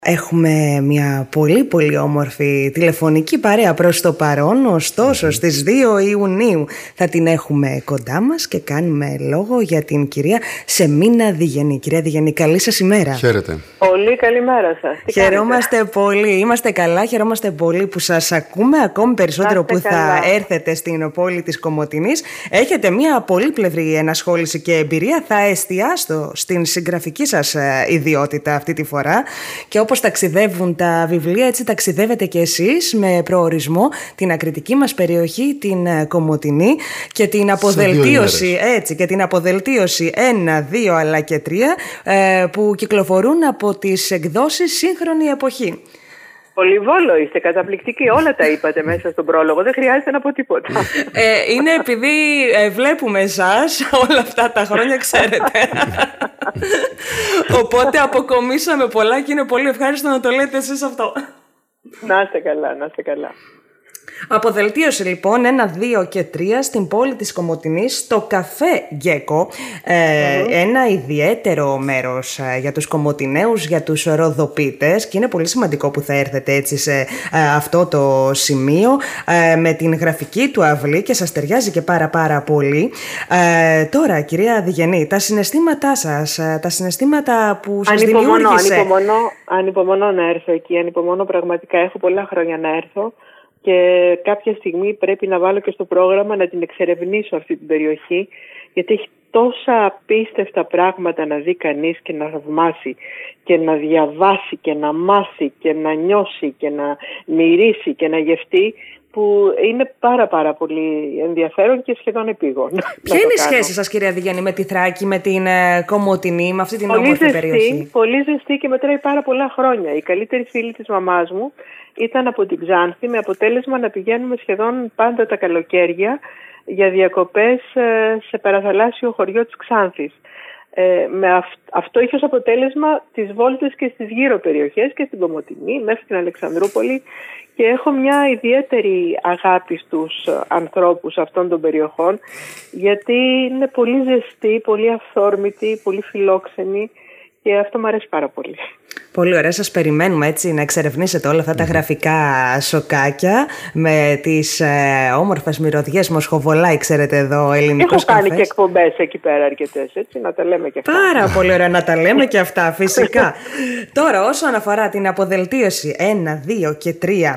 Έχουμε μια πολύ πολύ όμορφη τηλεφωνική παρέα προς το παρόν, ωστόσο στις 2 Ιουνίου θα την έχουμε κοντά μας και κάνουμε λόγο για την κυρία Σεμίνα Διγενή. Κυρία Διγενή, καλή σας ημέρα. Χαίρετε. Πολύ καλημέρα σας. Χαιρόμαστε πολύ, είμαστε καλά, χαιρόμαστε πολύ που σας ακούμε, ακόμη περισσότερο που θα έρθετε στην πόλη της Κομοτηνής. Έχετε μια πολύπλευρη ενασχόληση και εμπειρία, θα εστιάσω στην συγγραφική σας ιδιότητα αυτή τη φορά και όπως ταξιδεύουν τα βιβλία, έτσι ταξιδεύετε και εσείς με προορισμό την ακριτική μας περιοχή, την Κομοτηνή και την αποδελτίωση, έτσι, και την αποδελτίωση 1, 2 αλλά και 3 που κυκλοφορούν από τις εκδόσεις Σύγχρονη Εποχή. Πολυβόλο είστε, καταπληκτικοί. Όλα τα είπατε μέσα στον πρόλογο. Δεν χρειάζεται να πω τίποτα. Είναι επειδή βλέπουμε εσάς όλα αυτά τα χρόνια, ξέρετε. Οπότε αποκομίσαμε πολλά και είναι πολύ ευχάριστο να το λέτε εσείς αυτό. Να είστε καλά, να είστε καλά. Αποδελτίωση λοιπόν 1, 2 και 3 στην πόλη της Κομοτηνής, στο καφέ Γκέκο, ένα ιδιαίτερο μέρος για τους Κομοτηναίους, για τους Ροδοπίτες, και είναι πολύ σημαντικό που θα έρθετε έτσι σε αυτό το σημείο με την γραφική του αυλή και σας ταιριάζει και πάρα πολύ. Τώρα κυρία Διγενή, τα συναισθήματά σας, τα συναισθήματα που σας δημιούργησε. Ανυπομονώ να έρθω εκεί, ανυπομονώ πραγματικά, έχω πολλά χρόνια να έρθω. Και κάποια στιγμή πρέπει να βάλω και στο πρόγραμμα να την εξερευνήσω αυτή την περιοχή, γιατί έχει τόσα απίστευτα πράγματα να δει κανείς και να θαυμάσει και να διαβάσει και να μάθει και να νιώσει και να μυρίσει και να γευτεί, που είναι πάρα πολύ ενδιαφέρον και σχεδόν επίγον. Ποια είναι η σχέση σας, κυρία Διγενή, με τη Θράκη, με την Κομοτηνή, με αυτή την όμορφη περιοχή? Πολύ ζεστή και μετράει πάρα πολλά χρόνια. Η καλύτερη φίλη της μαμάς μου ήταν από την Ξάνθη, με αποτέλεσμα να πηγαίνουμε σχεδόν πάντα τα καλοκαίρια για διακοπές σε παραθαλάσσιο χωριό της Ξάνθης. Αυτό είχε ως αποτέλεσμα τις βόλτες και στις γύρω περιοχές και στην Κομοτηνή μέχρι την Αλεξανδρούπολη, και έχω μια ιδιαίτερη αγάπη στους ανθρώπους αυτών των περιοχών, γιατί είναι πολύ ζεστοί, πολύ αυθόρμητοι, πολύ φιλόξενοι, και αυτό μου αρέσει πάρα πολύ. Πολύ ωραία, σας περιμένουμε έτσι να εξερευνήσετε όλα αυτά τα γραφικά σοκάκια με τις όμορφες μυρωδιές Μοσχοβολάι, ξέρετε εδώ, ελληνικός καφές. Έχω κάνει και εκπομπές εκεί πέρα αρκετές, έτσι, να τα λέμε και αυτά. Πάρα πολύ ωραία, να τα λέμε και αυτά, φυσικά. Τώρα, όσον αφορά την αποδελτίωση 1, 2 και 3,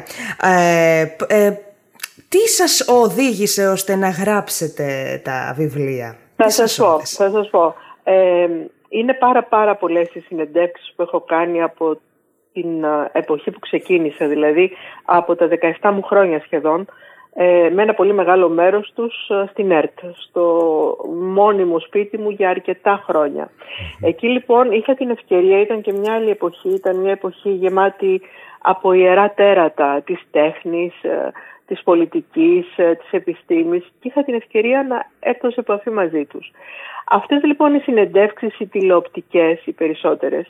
τι σας οδήγησε ώστε να γράψετε τα βιβλία? Θα σας πω. Είναι πάρα πολλές οι συνεντεύξεις που έχω κάνει από την εποχή που ξεκίνησα, δηλαδή από τα 17 μου χρόνια σχεδόν, με ένα πολύ μεγάλο μέρος τους στην ΕΡΤ, στο μόνιμο σπίτι μου για αρκετά χρόνια. Εκεί λοιπόν είχα την ευκαιρία, ήταν και μια άλλη εποχή, ήταν μια εποχή γεμάτη από ιερά τέρατα της τέχνης, της πολιτικής, της επιστήμης, και είχα την ευκαιρία να έρθω σε επαφή μαζί τους. Αυτές λοιπόν οι συνεντεύξεις, οι τηλεοπτικές, οι περισσότερες,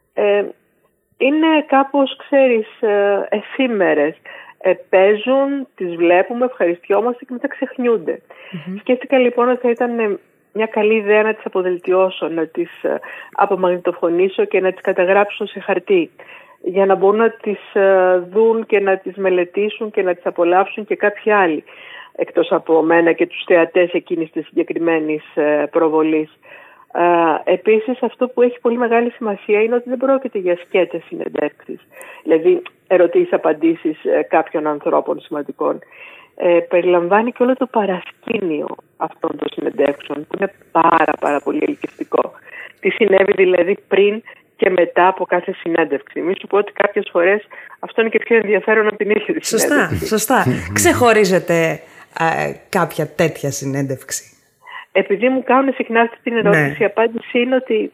είναι κάπως, ξέρεις, εφήμερες. Παίζουν, τις βλέπουμε, ευχαριστιόμαστε και μετά ξεχνιούνται. Σκέφτηκα λοιπόν ότι θα ήταν μια καλή ιδέα να τις αποδελτιώσω, να τις απομαγνητοφωνήσω και να τις καταγράψω σε χαρτί, για να μπορούν να τις δουν και να τις μελετήσουν και να τις απολαύσουν και κάποιοι άλλοι, εκτός από μένα και τους θεατές εκείνης της συγκεκριμένης προβολής. Επίσης, αυτό που έχει πολύ μεγάλη σημασία είναι ότι δεν πρόκειται για σκέτες συνεντεύξεις, δηλαδή ερωτήσεις-απαντήσεις κάποιων ανθρώπων σημαντικών. Περιλαμβάνει και όλο το παρασκήνιο αυτών των συνεντεύξεων, που είναι πάρα πολύ ελκυστικό. Τι συνέβη δηλαδή πριν και μετά από κάθε συνέντευξη. Μη σου πω ότι κάποιες φορές αυτό είναι και πιο ενδιαφέρον από την ίδια τη συνέντευξη. Σωστά. Ξεχωρίζετε κάποια τέτοια συνέντευξη? Επειδή μου κάνουν συχνά αυτή την ερώτηση, η απάντηση είναι ότι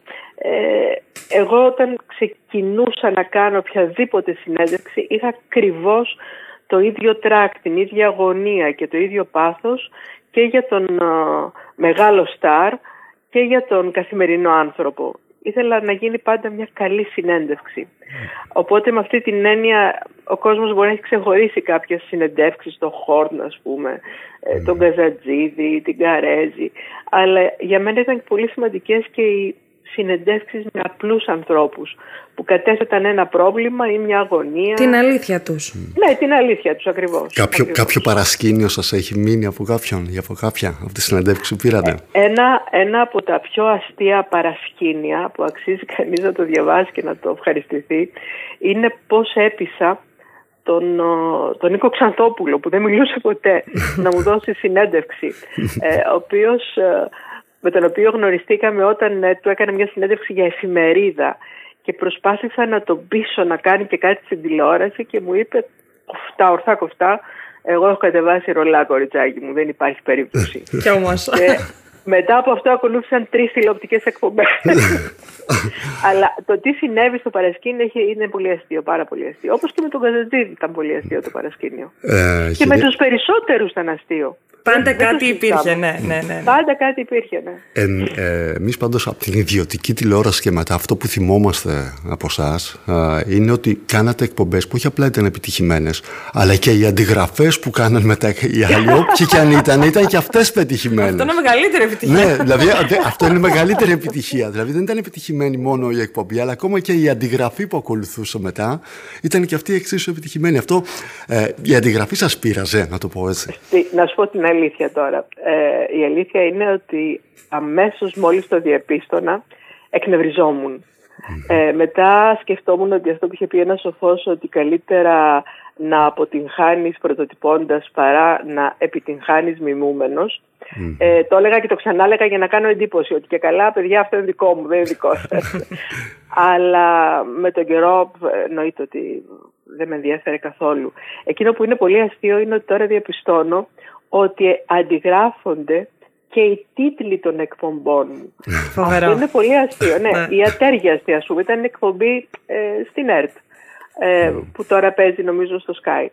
εγώ όταν ξεκινούσα να κάνω οποιαδήποτε συνέντευξη είχα ακριβώς το ίδιο τρακ, την ίδια αγωνία και το ίδιο πάθος και για τον μεγάλο στάρ και για τον καθημερινό άνθρωπο. Ήθελα να γίνει πάντα μια καλή συνέντευξη. Οπότε με αυτή την έννοια ο κόσμος μπορεί να έχει ξεχωρίσει κάποιες συνεντεύξεις, το Χόρν ας πούμε, τον Καζατζίδη, την Καρέζη. Αλλά για μένα ήταν πολύ σημαντικές και οι συνεντεύξεις με απλούς ανθρώπους που κατέθεταν ένα πρόβλημα ή μια αγωνία. Την αλήθεια τους. Ναι, την αλήθεια τους ακριβώς. Κάποιο παρασκήνιο σας έχει μείνει από κάποιον ή από κάποια από τις συνεντεύξεις που πήρατε? Ένα από τα πιο αστεία παρασκήνια που αξίζει κανείς να το διαβάσει και να το ευχαριστηθεί είναι πώς έπεισα τον Νίκο Ξανθόπουλο, που δεν μιλούσε ποτέ, να μου δώσει συνέντευξη, με τον οποίο γνωριστήκαμε όταν του έκανα μια συνέντευξη για εφημερίδα και προσπάθησα να τον πείσω να κάνει και κάτι στην τηλεόραση και μου είπε ορθά κοφτά, εγώ έχω κατεβάσει ρολά, κοριτσάκι μου, δεν υπάρχει περίπτωση. Κι όμως. Μετά από αυτό ακολούθησαν 3 τηλεοπτικές εκπομπές. Αλλά το τι συνέβη στο παρασκήνιο είναι πολύ αστείο, πάρα πολύ αστείο. Όπως και με τον Καζαντζίδη ήταν πολύ αστείο το παρασκήνιο. Και με τους περισσότερους ήταν αστείο. Πάντα κάτι υπήρχε, ναι. Πάντα κάτι υπήρχε, ναι. Εμείς πάντως από την ιδιωτική τηλεόραση και μετά αυτό που θυμόμαστε από εσάς είναι ότι κάνατε εκπομπές που όχι απλά ήταν επιτυχημένες, αλλά και οι αντιγραφές που κάνανε μετά οι άλλοι, όποιοι και αν ήταν και αυτές πετυχημένες. Αυτό είναι μεγαλύτερη επιτυχία. Ναι, δηλαδή αυτό είναι μεγαλύτερη επιτυχία. Δηλαδή δεν ήταν επιτυχημένη μόνο η εκπομπή, αλλά ακόμα και η αντιγραφή που ακολουθούσε μετά ήταν και αυτή εξίσου επιτυχημένη. Αυτό η αντιγραφή σας πείραζε, να το πω έτσι? Να σου πω την αλήθεια τώρα. Η αλήθεια είναι ότι αμέσως μόλις το διαπίστωνα εκνευριζόμουν. Μετά σκεφτόμουν ότι αυτό που είχε πει ένας σοφός, ότι καλύτερα να αποτυγχάνεις πρωτοτυπώντας παρά να επιτυγχάνεις μιμούμενος. Το έλεγα και το ξανάλεγα για να κάνω εντύπωση ότι και καλά παιδιά αυτό είναι δικό μου, δεν είναι δικό σας. Αλλά με τον καιρό εννοείται ότι δεν με ενδιαφέρε καθόλου. Εκείνο που είναι πολύ αστείο είναι ότι τώρα διαπιστώνω ότι αντιγράφονται και οι τίτλοι των εκπομπών μου. Αυτό είναι πολύ αστείο. Ναι. Η Ατέριαστη, ας πούμε, ήταν εκπομπή στην ΕΡΤ, που τώρα παίζει νομίζω στο Sky.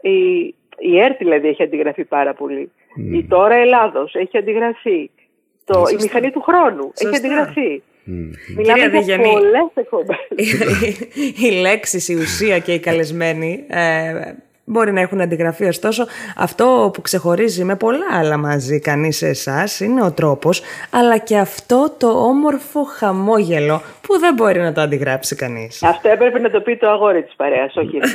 Η ΕΡΤ δηλαδή έχει αντιγραφεί πάρα πολύ. Η Τώρα Ελλάδος έχει αντιγραφεί. Η Μηχανή του Χρόνου έχει αντιγραφεί. Μιλάμε για πολλές εκπομπές. Οι λέξεις, η ουσία και οι καλεσμένοι μπορεί να έχουν αντιγραφεί, ωστόσο αυτό που ξεχωρίζει με πολλά άλλα μαζί κανείς εσάς είναι ο τρόπος, αλλά και αυτό το όμορφο χαμόγελο που δεν μπορεί να το αντιγράψει κανείς. Αυτό έπρεπε να το πει το αγόρι της παρέας, όχι εσύ.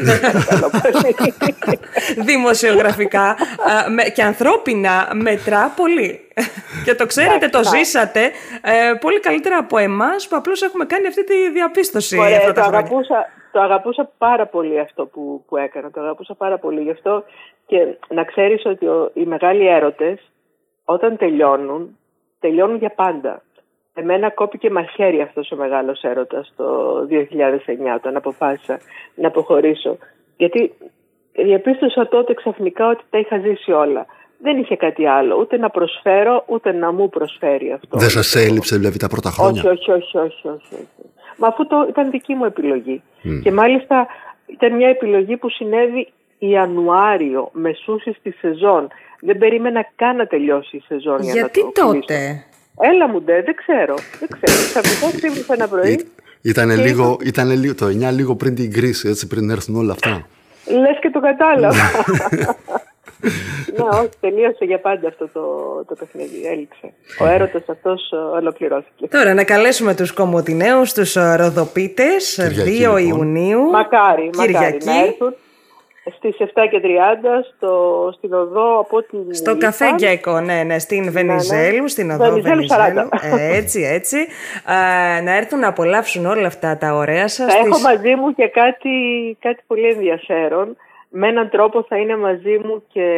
Δημοσιογραφικά και ανθρώπινα μετρά πολύ. Και το ξέρετε, το ζήσατε πολύ καλύτερα από εμάς που απλώς έχουμε κάνει αυτή τη διαπίστωση. Το αγαπούσα πάρα πολύ αυτό που έκανα. Το αγαπούσα πάρα πολύ. Γι' αυτό και να ξέρεις ότι οι μεγάλοι έρωτες όταν τελειώνουν για πάντα. Εμένα κόπηκε μαχαίρι αυτός ο μεγάλος έρωτας το 2009 όταν αποφάσισα να αποχωρήσω. Γιατί διαπίστωσα τότε ξαφνικά ότι τα είχα ζήσει όλα. Δεν είχε κάτι άλλο, ούτε να προσφέρω, ούτε να μου προσφέρει αυτό. Δεν σας έλειψε δηλαδή τα πρώτα χρόνια? Όχι. Μα αφού ήταν δική μου επιλογή. Και μάλιστα ήταν μια επιλογή που συνέβη Ιανουάριο, μεσούσης τη σεζόν. Δεν περίμενα καν να τελειώσει η σεζόν για γιατί να το τότε? κλείσω. Έλα μου δεν ξέρω. Ξαφνικά ξύπνησα ένα πρωί. Ήταν λίγο το 9 λίγο πριν την κρίση, έτσι, πριν έρθουν όλα αυτά. Λες και το κατάλαβα. Ναι, όχι, τελείωσε για πάντα αυτό το παιχνίδι. Έληξε. Ο έρωτας αυτός ολοκληρώθηκε. Τώρα να καλέσουμε τους Κομοτηναίους, τους Ροδοπίτες, 2 Ιουνίου. Μακάρι να έρθουν στις 7:30 στην οδό από την... Στο καφέ Γκέκο, ναι, στην Βενιζέλου, στην οδό Βενιζέλου. Έτσι. Να έρθουν να απολαύσουν όλα αυτά τα ωραία σας. Έχω μαζί μου και κάτι πολύ ενδιαφέρον. Με έναν τρόπο θα είναι μαζί μου και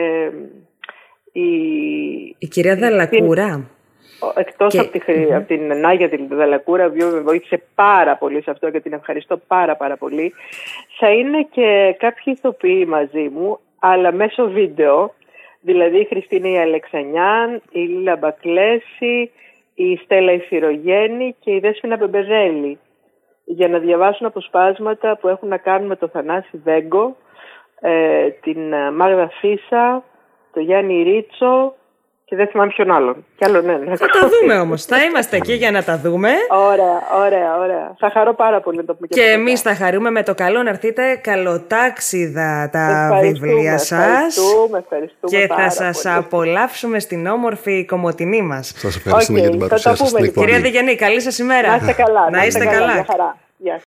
η κυρία Δαλακούρα. Εκτός από την Νάγια την Δαλακούρα, με βοήθησε πάρα πολύ σε αυτό και την ευχαριστώ πάρα πολύ. Θα είναι και κάποιοι ηθοποιοί μαζί μου, αλλά μέσω βίντεο. Δηλαδή η Χριστίνα η Αλεξανιάν, η Λίλα Μπακλέση, η Στέλλα η Συρογέννη και η Δέσποινα Μπεμπεδέλη. Για να διαβάσουν αποσπάσματα που έχουν να κάνουν με το Θανάση Βέγκο, την Μάγδα Φίσα, το Γιάννη Ρίτσο Και δεν θυμάμαι ποιον άλλον. Κι άλλο, ναι. Θα τα δούμε όμως. Θα είμαστε εκεί για να τα δούμε. Ωραία. Θα χαρώ πάρα πολύ να το πούμε. Και εμείς θα χαρούμε. Με το καλό να έρθετε καλοτάξιδα τα βιβλία σας. Ευχαριστούμε και θα σας απολαύσουμε στην όμορφη Κομοτηνή μας. Σας ευχαριστούμε για την παρουσία σας στην εκπομπή. Κυρία Διγενή, καλή σας ημέρα. Να είστε καλά. Να είστε καλά. Γεια χαρά. Γεια.